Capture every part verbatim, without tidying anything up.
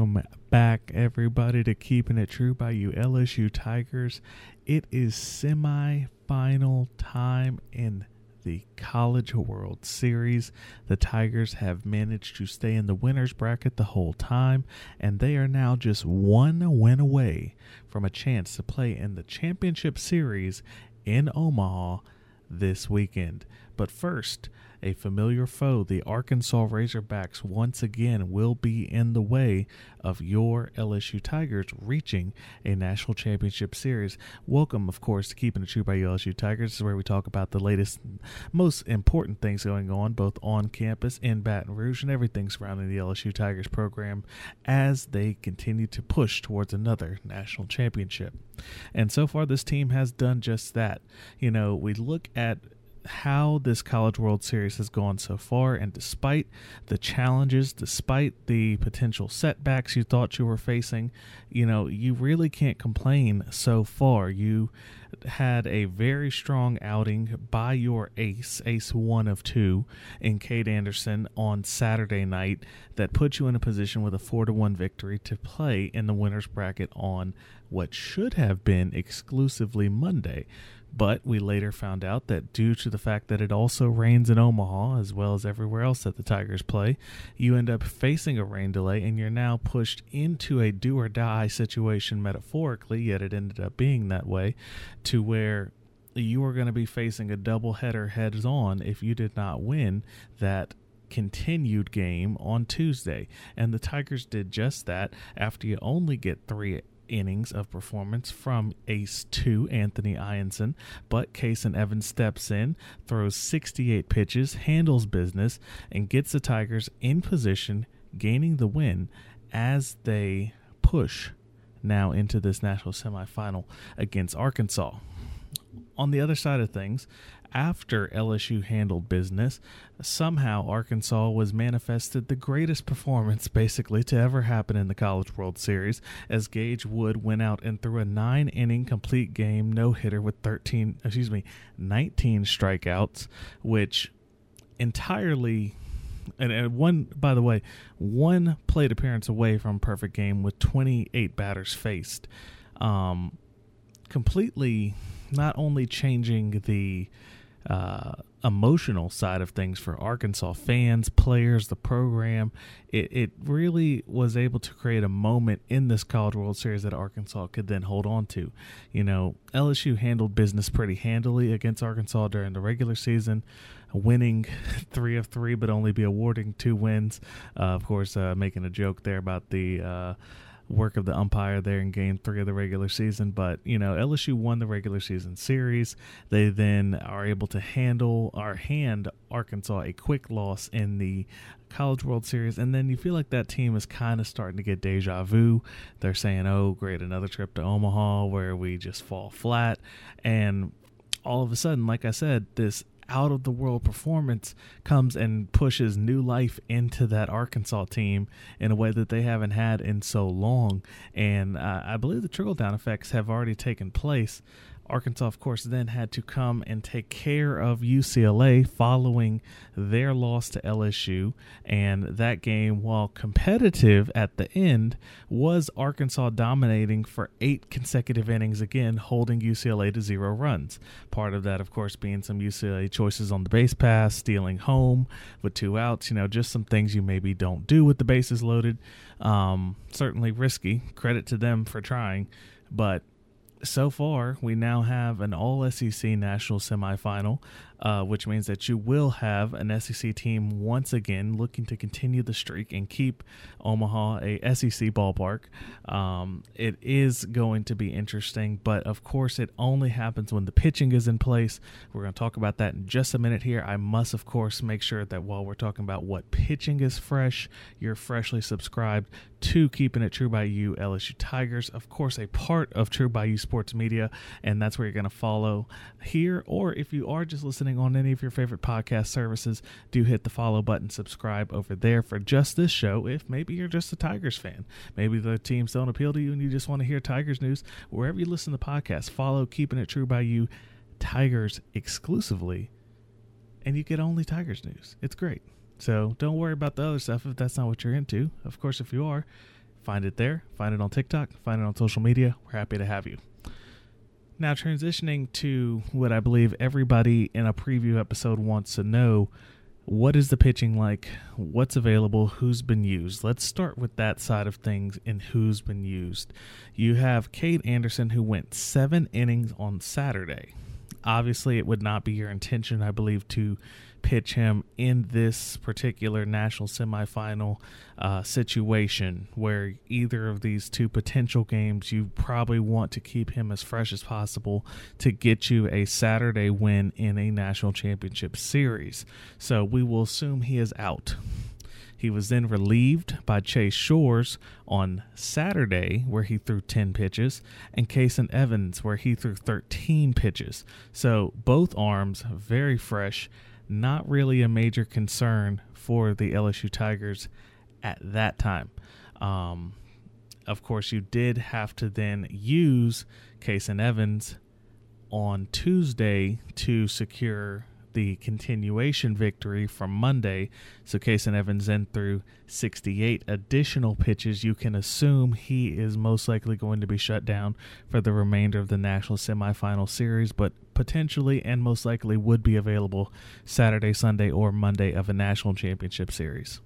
Welcome back, everybody, to Keeping It True by you L S U Tigers. It is semi-final time in the College World Series. The Tigers have managed to stay in the winner's bracket the whole time, and they are now just one win away from a chance to play in the championship series in Omaha this weekend. But first, a familiar foe, the Arkansas Razorbacks, once again will be in the way of your L S U Tigers reaching a national championship series. Welcome, of course, to Keeping It True by you L S U Tigers. This is where we talk about the latest, most important things going on, both on campus, in Baton Rouge, and everything surrounding the L S U Tigers program as they continue to push towards another national championship. And so far, this team has done just that. You know, we look at how this College World Series has gone so far, and despite the challenges, despite the potential setbacks you thought you were facing, you know, you really can't complain so far. You had a very strong outing by your ace, ace one of two, in Cade Anderson on Saturday night that put you in a position with a four to one victory to play in the winner's bracket on what should have been exclusively Monday. But we later found out that due to the fact that it also rains in Omaha, as well as everywhere else that the Tigers play, you end up facing a rain delay, and you're now pushed into a do-or-die situation metaphorically, yet it ended up being that way, to where you are going to be facing a doubleheader heads-on if you did not win that continued game on Tuesday. And the Tigers did just that after you only get three innings of performance from ace two Anthony Ianson, but Kason Evans steps in, throws sixty-eight pitches, handles business, and gets the Tigers in position, gaining the win as they push now into this national semifinal against Arkansas. On the other side of things, after L S U handled business, somehow Arkansas was manifested the greatest performance basically to ever happen in the College World Series, as Gage Wood went out and threw a nine-inning complete game no-hitter with thirteen, excuse me, nineteen strikeouts, which entirely, and, and one, by the way, one plate appearance away from perfect game with twenty-eight batters faced, um, completely not only changing the uh, emotional side of things for Arkansas fans, players, the program. It, it really was able to create a moment in this College World Series that Arkansas could then hold on to. You know, L S U handled business pretty handily against Arkansas during the regular season, winning three of three, but only be awarding two wins. Uh, of course, uh, making a joke there about the uh, work of the umpire there in game three of the regular season. But, you know, L S U won the regular season series. They then are able to handle or hand Arkansas a quick loss in the College World Series. And then you feel like that team is kind of starting to get deja vu. They're saying, oh, great, another trip to Omaha where we just fall flat. And all of a sudden, like I said, this out-of-the-world performance comes and pushes new life into that Arkansas team in a way that they haven't had in so long. And uh, I believe the trickle-down effects have already taken place. Arkansas, of course, then had to come and take care of U C L A following their loss to L S U. And that game, while competitive at the end, was Arkansas dominating for eight consecutive innings, again, holding U C L A to zero runs. Part of that, of course, being some U C L A choices on the base pass, stealing home with two outs, you know, just some things you maybe don't do with the bases loaded. Um, certainly risky. Credit to them for trying. But so far, we now have an all S E C national semifinal, uh, which means that you will have an S E C team once again looking to continue the streak and keep Omaha a S E C ballpark. Um, it is going to be interesting, but of course it only happens when the pitching is in place. We're going to talk about that in just a minute here. I must, of course, make sure that while we're talking about what pitching is fresh, you're freshly subscribed to Keeping It True by You L S U Tigers, of course a part of True by You Sports Media, and that's where you're going to follow here, or if you are just listening on any of your favorite podcast services, do hit the follow button, subscribe over there for just this show. If maybe you're just a Tigers fan, maybe the teams don't appeal to you and you just want to hear Tigers news, wherever you listen to podcasts, follow Keeping It True by You Tigers exclusively, and you get only Tigers news. It's great. So don't worry about the other stuff if that's not what you're into. Of course, if you are, find it there. Find it on TikTok. Find it on social media. We're happy to have you. Now, transitioning to what I believe everybody in a preview episode wants to know. What is the pitching like? What's available? Who's been used? Let's start with that side of things and who's been used. You have Cade Anderson, who went seven innings on Saturday. Obviously, it would not be your intention, I believe, to pitch him in this particular national semifinal uh, situation where either of these two potential games, you probably want to keep him as fresh as possible to get you a Saturday win in a national championship series. So we will assume he is out. He was then relieved by Chase Shores on Saturday, where he threw ten pitches, and Kason Evans, where he threw thirteen pitches. So both arms very fresh. Not really a major concern for the L S U Tigers at that time. Um, of course, you did have to then use Kason Evans on Tuesday to secure the continuation victory from Monday. So Kason Evans then threw sixty-eight additional pitches. You can assume he is most likely going to be shut down for the remainder of the national semifinal series, but potentially and most likely would be available Saturday, Sunday, or Monday of a national championship series.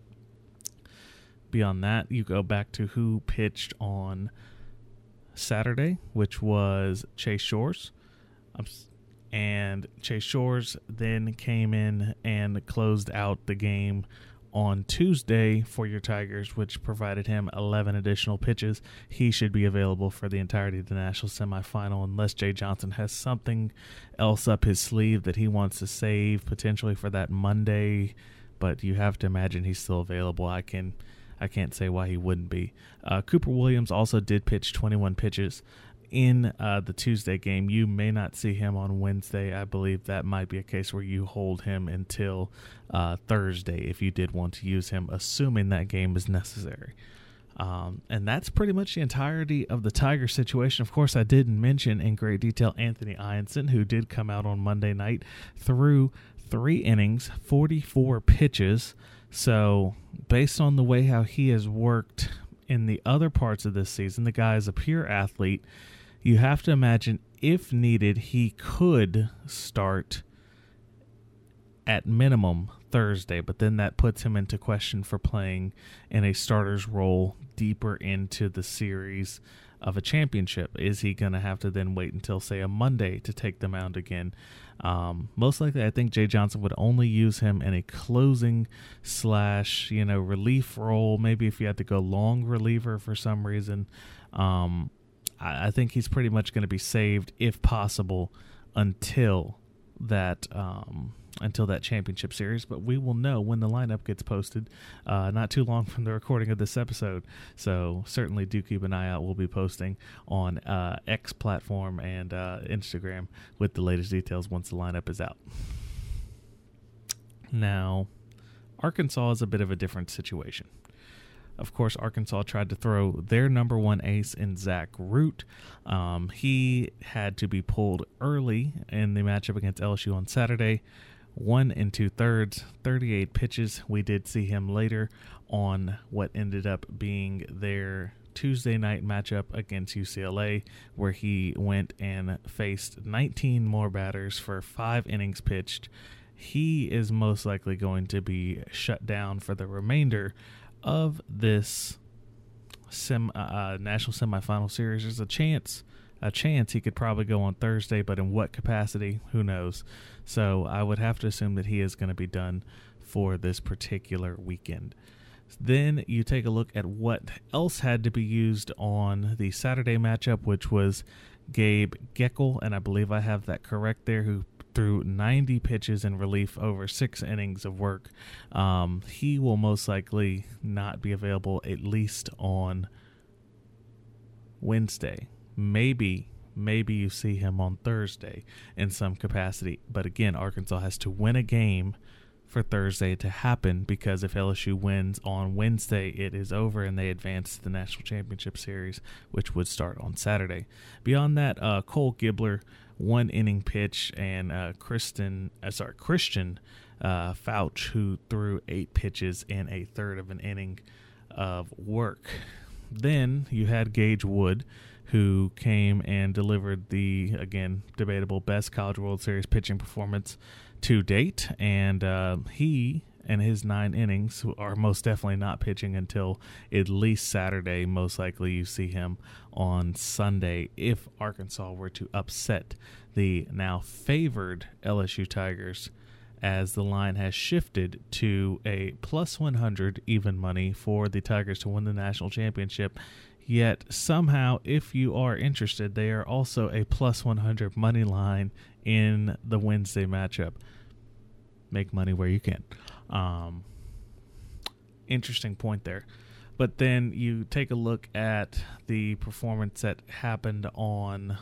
Beyond that, you go back to who pitched on Saturday, which was Chase Shores. I'm And Chase Shores then came in and closed out the game on Tuesday for your Tigers, which provided him eleven additional pitches. He should be available for the entirety of the national semifinal unless Jay Johnson has something else up his sleeve that he wants to save potentially for that Monday. But you have to imagine he's still available. I can, I can't say why he wouldn't be. Uh, Cooper Williams also did pitch twenty-one pitches in uh, the Tuesday game. You may not see him on Wednesday. I believe that might be a case where you hold him until uh, Thursday if you did want to use him, assuming that game is necessary. Um, and that's pretty much the entirety of the Tiger situation. Of course, I didn't mention in great detail Anthony Ianson, who did come out on Monday night, threw three innings, forty-four pitches. So based on the way how he has worked in the other parts of this season, the guy is a pure athlete. You have to imagine, if needed, he could start at minimum Thursday, but then that puts him into question for playing in a starter's role deeper into the series of a championship. Is he going to have to then wait until, say, a Monday to take the mound again? Um, most likely, I think Jay Johnson would only use him in a closing slash, you know, relief role. Maybe if you had to go long reliever for some reason. Um, I, I think he's pretty much going to be saved, if possible, until that um, until that championship series. But we will know when the lineup gets posted, uh, not too long from the recording of this episode. So certainly do keep an eye out. We'll be posting on uh, X platform and uh, Instagram with the latest details once the lineup is out. Now, Arkansas is a bit of a different situation. Of course, Arkansas tried to throw their number one ace in Zach Root. Um, he had to be pulled early in the matchup against L S U on Saturday. One and two thirds, thirty-eight pitches. We did see him later on what ended up being their Tuesday night matchup against U C L A, where he went and faced nineteen more batters for five innings pitched. He is most likely going to be shut down for the remainder of this sem- uh, national semifinal series. There's a chance, a chance he could probably go on Thursday, but in what capacity, who knows? So I would have to assume that he is going to be done for this particular weekend. Then you take a look at what else had to be used on the Saturday matchup, which was Gabe Geckel, and I believe I have that correct there, who threw ninety pitches in relief over six innings of work. Um, he will most likely not be available at least on Wednesday. Maybe, maybe you see him on Thursday in some capacity. But again, Arkansas has to win a game for Thursday to happen, because if L S U wins on Wednesday, it is over and they advance to the National Championship Series, which would start on Saturday. Beyond that, uh, Cole Gibbler, one inning pitch, and uh, Kristen, uh, sorry, Christian uh, Fouch, who threw eight pitches in a third of an inning of work. then you had Gage Wood, who came and delivered the, again, debatable best College World Series pitching performance to date. And uh, he and his nine innings are most definitely not pitching until at least Saturday. Most likely you see him on Sunday if Arkansas were to upset the now favored L S U Tigers, as the line has shifted to a plus one hundred even money for the Tigers to win the national championship. Yet somehow, if you are interested, they are also a plus one hundred money line in the Wednesday matchup. Make money where you can. Um, interesting point there. But then you take a look at the performance that happened on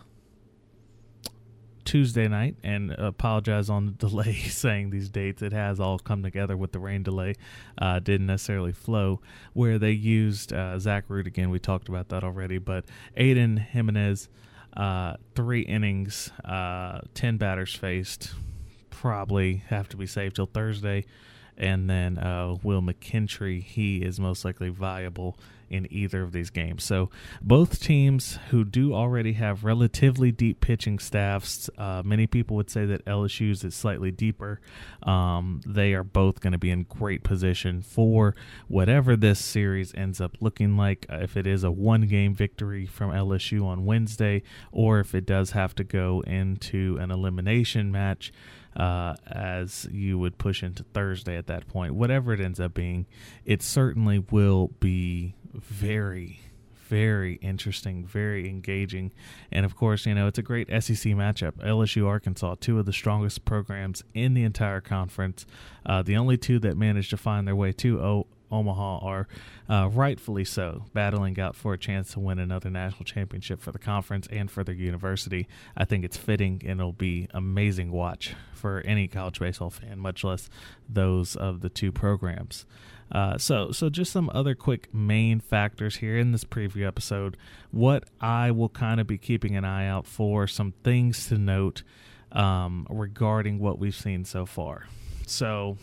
Tuesday night, and apologize on the delay saying these dates. It has all come together with the rain delay. Uh, didn't necessarily flow, where they used uh, Zach Root again. We talked about that already, but Aiden Jimenez, uh, three innings, uh, ten batters faced, probably have to be saved till Thursday. And then uh, Will McKintry, he is most likely viable in either of these games. So both teams who do already have relatively deep pitching staffs, uh, many people would say that L S U's is slightly deeper. Um, they are both going to be in great position for whatever this series ends up looking like. Uh, if it is a one-game victory from L S U on Wednesday, or if it does have to go into an elimination match, Uh, as you would push into Thursday at that point. Whatever it ends up being, it certainly will be very, very interesting, very engaging. And, of course, you know, it's a great S E C matchup. L S U, Arkansas, two of the strongest programs in the entire conference. Uh, the only two that managed to find their way to o- Omaha are uh, rightfully so battling out for a chance to win another national championship for the conference and for their university. I think it's fitting, and it'll be amazing watch for any college baseball fan, much less those of the two programs. Uh, so, so just some other quick main factors here in this preview episode. What I will kind of be keeping an eye out for, some things to note um, regarding what we've seen so far. So,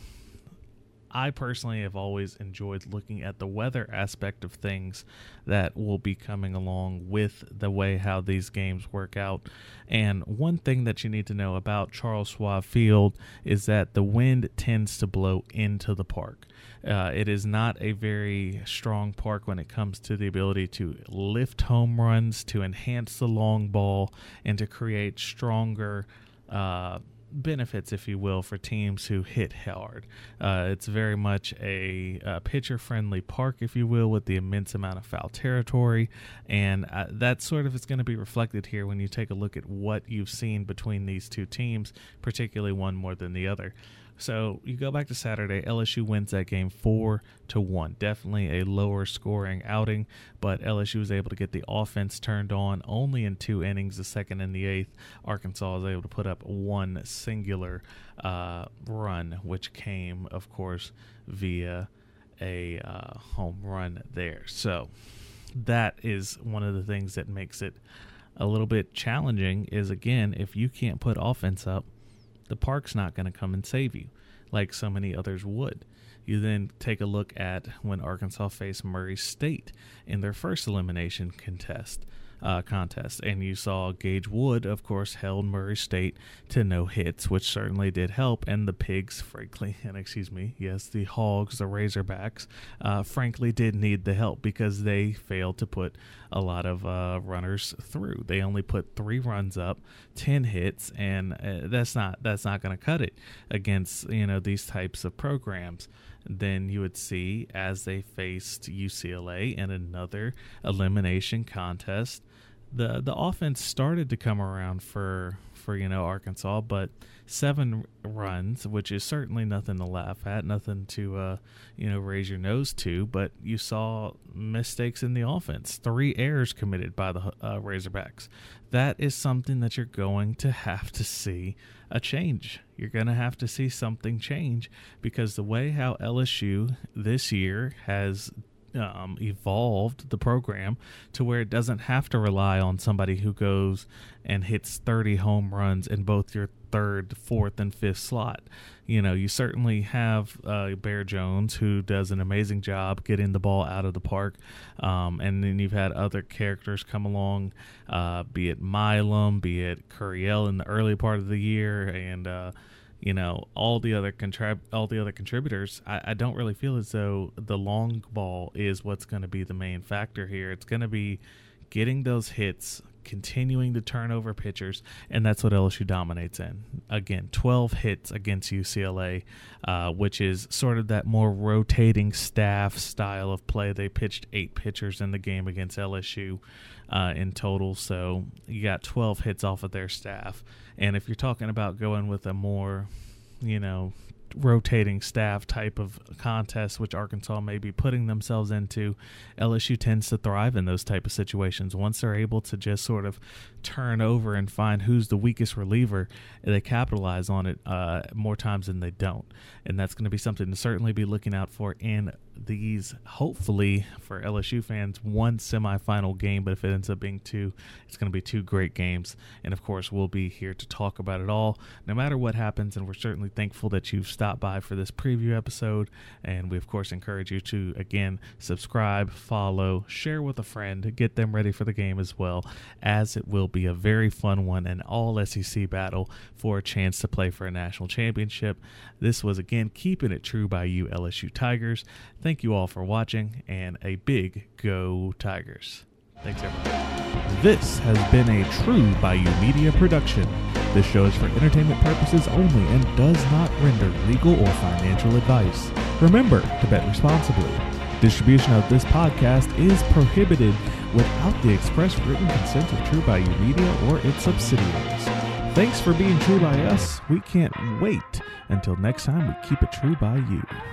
I personally have always enjoyed looking at the weather aspect of things that will be coming along with the way how these games work out. And one thing that you need to know about Charles Schwab Field is that the wind tends to blow into the park. Uh, it is not a very strong park when it comes to the ability to lift home runs, to enhance the long ball, and to create stronger uh benefits, if you will, for teams who hit hard. Uh, it's very much a, a pitcher-friendly park, if you will, with the immense amount of foul territory, and uh, that sort of is going to be reflected here when you take a look at what you've seen between these two teams, particularly one more than the other. So you go back to Saturday, L S U wins that game four to one. Definitely a lower scoring outing, but L S U was able to get the offense turned on only in two innings, the second and the eighth. Arkansas was able to put up one singular uh, run, which came, of course, via a uh, home run there. So that is one of the things that makes it a little bit challenging is, again, if you can't put offense up, the park's not going to come and save you like so many others would. You then take a look at when Arkansas faced Murray State in their first elimination contest. Uh, contest, and you saw Gage Wood, of course, held Murray State to no hits, which certainly did help, and the Pigs, frankly, and excuse me, yes, the Hogs, the Razorbacks, uh, frankly did need the help because they failed to put a lot of uh, runners through. They only put three runs up, ten hits, and uh, that's not that's not going to cut it against, you know, these types of programs. Then you would see as they faced U C L A in another elimination contest, the the offense started to come around for for you know Arkansas, but seven runs, which is certainly nothing to laugh at, nothing to uh, you know raise your nose to, but you saw mistakes in the offense, three errors committed by the uh, Razorbacks. That is something that you're going to have to see a change. You're going to have to see something change because the way how L S U this year has um, evolved the program to where it doesn't have to rely on somebody who goes and hits thirty home runs in both your third, fourth, and fifth slot. You know, you certainly have uh, Bear Jones, who does an amazing job getting the ball out of the park. Um, and then you've had other characters come along, uh, be it Milam, be it Curiel in the early part of the year, and, uh, you know, all the other contrib- all the other contributors. I, I don't really feel as though the long ball is what's going to be the main factor here. It's going to be getting those hits, continuing to turn over pitchers, and that's what L S U dominates in. Again, twelve hits against U C L A, uh, which is sort of that more rotating staff style of play. They pitched eight pitchers in the game against L S U uh, in total, so you got twelve hits off of their staff. And if you're talking about going with a more, you know, rotating staff type of contest, which Arkansas may be putting themselves into, L S U tends to thrive in those type of situations. Once they're able to just sort of turn over and find who's the weakest reliever, they capitalize on it uh, more times than they don't. And that's going to be something to certainly be looking out for in these, hopefully, for L S U fans, one semifinal game. But if it ends up being two, it's going to be two great games. And, of course, we'll be here to talk about it all, no matter what happens. And we're certainly thankful that you've stopped by for this preview episode. And we, of course, encourage you to, again, subscribe, follow, share with a friend, get them ready for the game as well, as it will be a very fun one, an all S E C battle for a chance to play for a national championship. This was, again, Keeping It True by you, L S U Tigers. Thank you all for watching, and a big go Tigers. Thanks, everybody. This has been a True by You Media production. This show is for entertainment purposes only and does not render legal or financial advice. Remember to bet responsibly. Distribution of this podcast is prohibited without the express written consent of True by You Media or its subsidiaries. Thanks for being true by us. We can't wait until next time we keep it true by you.